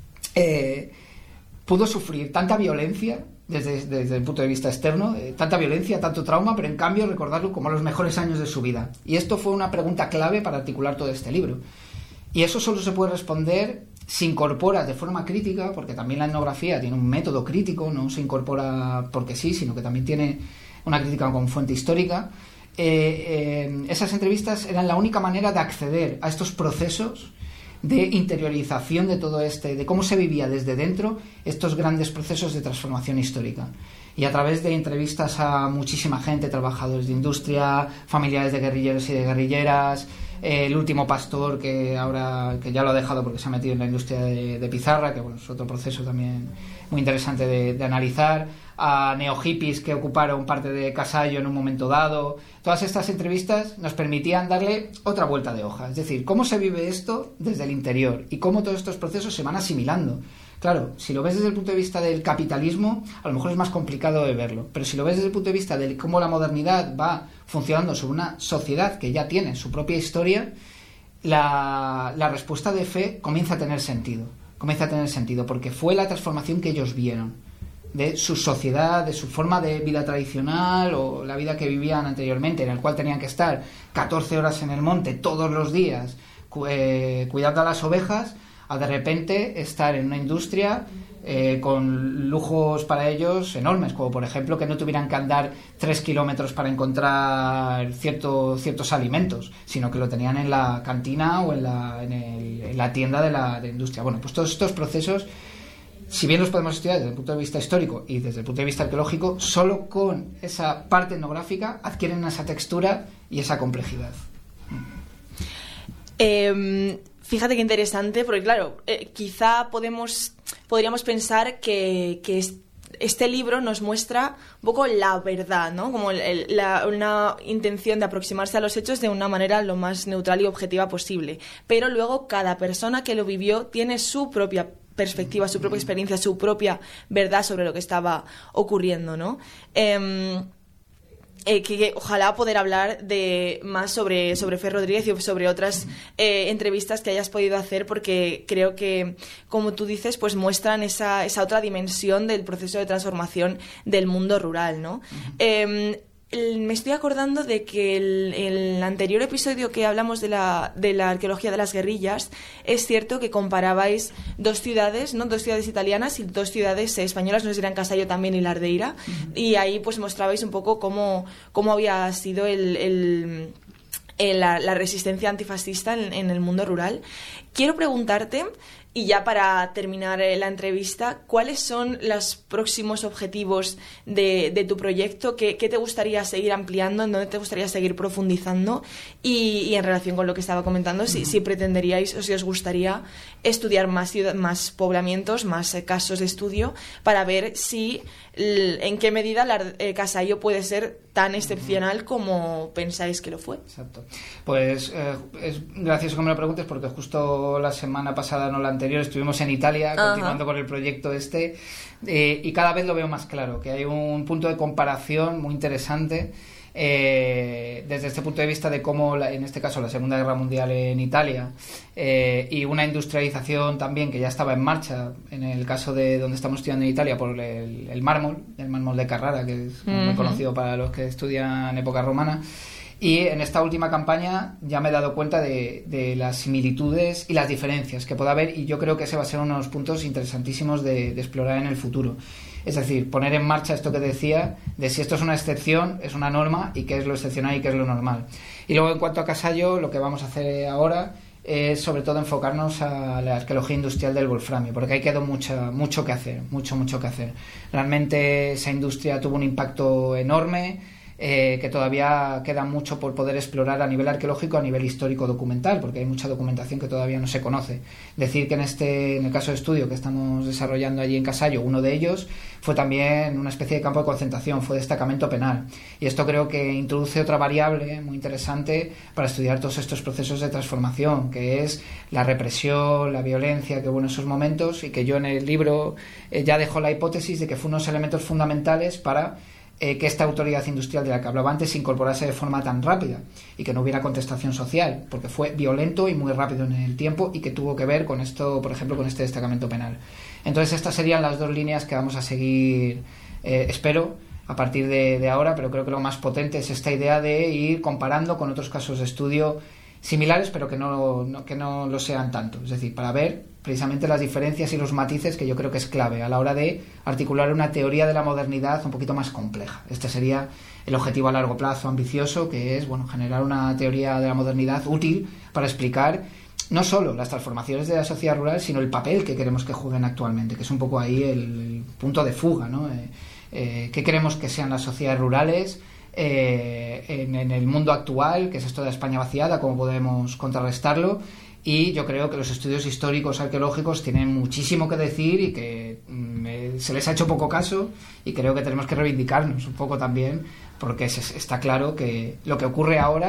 eh, pudo sufrir tanta violencia desde, desde el punto de vista externo, eh, tanta violencia, tanto trauma, pero en cambio recordarlo como los mejores años de su vida. Y esto fue una pregunta clave para articular todo este libro. Y eso solo se puede responder si incorporas de forma crítica, porque también la etnografía tiene un método crítico, no se incorpora porque sí, sino que también tiene una crítica con fuente histórica. Eh, eh, esas entrevistas eran la única manera de acceder a estos procesos de interiorización de todo este, de cómo se vivía desde dentro estos grandes procesos de transformación histórica. Y a través de entrevistas a muchísima gente, trabajadores de industria, familiares de guerrilleros y de guerrilleras, eh, el último pastor que ahora que ya lo ha dejado porque se ha metido en la industria de, de pizarra, que bueno, es otro proceso también muy interesante de, de analizar, a neo-hippies que ocuparon parte de Casallo en un momento dado. Todas estas entrevistas nos permitían darle otra vuelta de hoja, es decir, cómo se vive esto desde el interior y cómo todos estos procesos se van asimilando. Claro, si lo ves desde el punto de vista del capitalismo, a lo mejor es más complicado de verlo, pero si lo ves desde el punto de vista de cómo la modernidad va funcionando sobre una sociedad que ya tiene su propia historia, la, la respuesta de fe comienza a tener sentido, comienza a tener sentido, porque fue la transformación que ellos vieron de su sociedad, de su forma de vida tradicional o la vida que vivían anteriormente, en el cual tenían que estar catorce horas en el monte todos los días cu- eh, cuidando a las ovejas, a de repente estar en una industria eh, con lujos para ellos enormes, como por ejemplo que no tuvieran que andar tres kilómetros para encontrar cierto, ciertos alimentos, sino que lo tenían en la cantina o en la, en el, en la tienda de la, de la industria. Bueno, pues todos estos procesos, si bien los podemos estudiar desde el punto de vista histórico y desde el punto de vista arqueológico, solo con esa parte etnográfica adquieren esa textura y esa complejidad. Eh, fíjate qué interesante, porque claro, eh, quizá podemos, podríamos pensar que, que es, este libro nos muestra un poco la verdad, ¿no? Como el, el, la, una intención de aproximarse a los hechos de una manera lo más neutral y objetiva posible. Pero luego cada persona que lo vivió tiene su propia perspectiva, su propia experiencia, su propia verdad sobre lo que estaba ocurriendo, ¿no? Eh, eh, que, que ojalá poder hablar de más sobre, sobre Fer Rodríguez y sobre otras eh, entrevistas que hayas podido hacer, porque creo que, como tú dices, pues muestran esa, esa otra dimensión del proceso de transformación del mundo rural, ¿no? Uh-huh. Eh, me estoy acordando de que el, el anterior episodio que hablamos de la, de la arqueología de las guerrillas, es cierto que comparabais dos ciudades, ¿no? Dos ciudades italianas y dos ciudades eh, españolas, no sé si eran Casallo también y Lardeira, uh-huh. Y ahí pues mostrabais un poco cómo, cómo había sido el, el, el, la, la resistencia antifascista en, en el mundo rural. Quiero preguntarte, y ya para terminar eh, la entrevista, ¿cuáles son los próximos objetivos de, de tu proyecto? ¿Qué, ¿Qué te gustaría seguir ampliando? ¿En dónde te gustaría seguir profundizando? Y, y en relación con lo que estaba comentando, si, si pretenderíais o si os gustaría estudiar más, ciudad, más poblamientos, más eh, casos de estudio, para ver si l, en qué medida la, eh, Casallo puede ser tan excepcional como pensáis que lo fue. Exacto. Pues eh, es gracioso que me lo preguntes, porque justo la semana pasada, no la anterior, estuvimos en Italia, uh-huh. continuando con el proyecto este, eh, y cada vez lo veo más claro, que hay un punto de comparación muy interesante eh, desde este punto de vista de cómo, la, en este caso, la Segunda Guerra Mundial en Italia eh, y una industrialización también que ya estaba en marcha, en el caso de donde estamos estudiando en Italia, por el, el mármol, el mármol de Carrara, que es muy uh-huh. conocido para los que estudian época romana. Y en esta última campaña ya me he dado cuenta de, de las similitudes y las diferencias que puede haber, y yo creo que ese va a ser uno de los puntos interesantísimos de, de explorar en el futuro. Es decir, poner en marcha esto que decía, de si esto es una excepción, es una norma, y qué es lo excepcional y qué es lo normal. Y luego, en cuanto a Casallo, lo que vamos a hacer ahora es sobre todo enfocarnos a la arqueología industrial del wolframio, porque ahí quedó mucha, mucho que hacer, mucho, mucho que hacer. Realmente esa industria tuvo un impacto enorme, Eh, que todavía queda mucho por poder explorar a nivel arqueológico, a nivel histórico documental, porque hay mucha documentación que todavía no se conoce. Decir que en este, en el caso de estudio que estamos desarrollando allí en Casallo, uno de ellos fue también una especie de campo de concentración, fue destacamento penal, y esto creo que introduce otra variable muy interesante para estudiar todos estos procesos de transformación, que es la represión, la violencia que hubo en esos momentos, y que yo en el libro eh, ya dejo la hipótesis de que fue unos elementos fundamentales para Eh, que esta autoridad industrial de la que hablaba antes se incorporase de forma tan rápida y que no hubiera contestación social, porque fue violento y muy rápido en el tiempo, y que tuvo que ver con esto, por ejemplo, con este destacamento penal. Entonces estas serían las dos líneas que vamos a seguir, eh, espero, a partir de, de ahora, pero creo que lo más potente es esta idea de ir comparando con otros casos de estudio similares, pero que no, no, que no lo sean tanto, es decir, para ver precisamente las diferencias y los matices, que yo creo que es clave a la hora de articular una teoría de la modernidad un poquito más compleja. Este sería el objetivo a largo plazo ambicioso, que es, bueno, generar una teoría de la modernidad útil para explicar no solo las transformaciones de la sociedad rural, sino el papel que queremos que jueguen actualmente, que es un poco ahí el, el punto de fuga, ¿no? Eh, eh, ¿qué queremos que sean las sociedades rurales eh, en, en el mundo actual? ¿Qué es esto de la España vaciada? ¿Cómo podemos contrarrestarlo? Y yo creo que los estudios históricos arqueológicos tienen muchísimo que decir, y que mm, se les ha hecho poco caso, y creo que tenemos que reivindicarnos un poco también, porque se, está claro que lo que ocurre ahora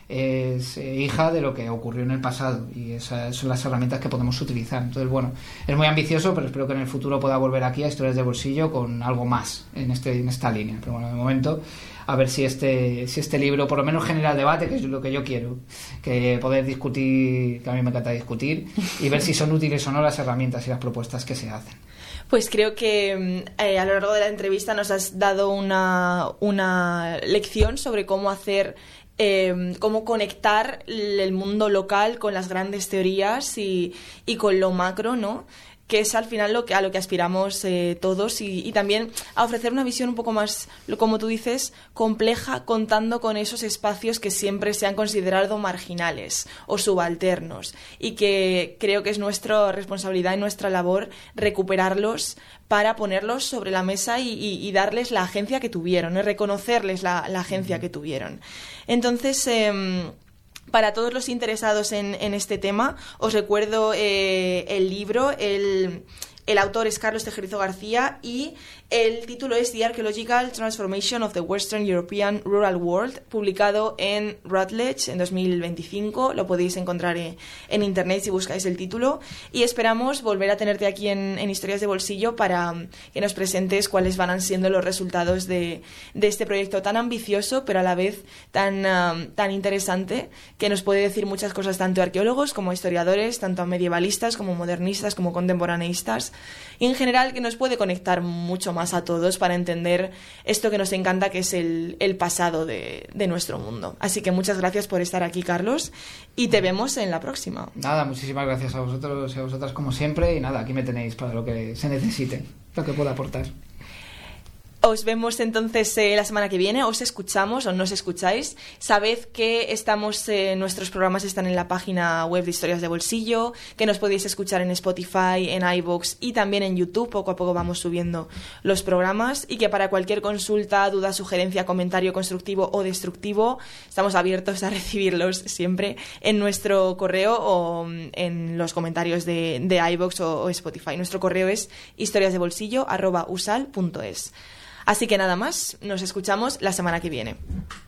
es eh, hija de lo que ocurrió en el pasado y esas son las herramientas que podemos utilizar. Entonces, bueno, es muy ambicioso, pero espero que en el futuro pueda volver aquí a Historias de Bolsillo con algo más en, este, en esta línea. Pero bueno, de momento, a ver si este, si este libro por lo menos genera el debate, que es lo que yo quiero, que poder discutir, que a mí me encanta discutir, y ver si son útiles o no las herramientas y las propuestas que se hacen. Pues creo que eh, a lo largo de la entrevista nos has dado una, una lección sobre cómo hacer, eh, cómo conectar el mundo local con las grandes teorías y, y con lo macro, ¿no? Que es al final lo que, a lo que aspiramos eh, todos y, y también a ofrecer una visión un poco más, como tú dices, compleja, contando con esos espacios que siempre se han considerado marginales o subalternos y que creo que es nuestra responsabilidad y nuestra labor recuperarlos para ponerlos sobre la mesa y, y, y darles la agencia que tuvieron, ¿eh? Reconocerles la, la agencia que tuvieron. Entonces... Eh, Para todos los interesados en, en este tema, os recuerdo eh, el libro, el, el autor es Carlos Tejerizo García y el título es The Archaeological Transformation of the Western European Rural World, publicado en Routledge en dos mil veinticinco. Lo podéis encontrar en internet si buscáis el título. Y esperamos volver a tenerte aquí en, en Historias de Bolsillo para que nos presentes cuáles van siendo los resultados de, de este proyecto tan ambicioso, pero a la vez tan, uh, tan interesante, que nos puede decir muchas cosas tanto a arqueólogos como a historiadores, tanto a medievalistas como modernistas, como contemporaneistas, y en general que nos puede conectar mucho más a todos para entender esto que nos encanta, que es el, el pasado de, de nuestro mundo. Así que muchas gracias por estar aquí, Carlos, y te vemos en la próxima. Nada, muchísimas gracias a vosotros y a vosotras como siempre, y nada, aquí me tenéis para lo que se necesite, lo que pueda aportar. Os vemos entonces eh, la semana que viene, os escuchamos o nos escucháis. Sabed que estamos, eh, nuestros programas están en la página web de Historias de Bolsillo, que nos podéis escuchar en Spotify, en iVoox y también en YouTube. Poco a poco vamos subiendo los programas y que para cualquier consulta, duda, sugerencia, comentario constructivo o destructivo, estamos abiertos a recibirlos siempre en nuestro correo o en los comentarios de, de iVoox o, o Spotify. Nuestro correo es historiasdebolsillo arroba usal punto es. Así que nada más, nos escuchamos la semana que viene.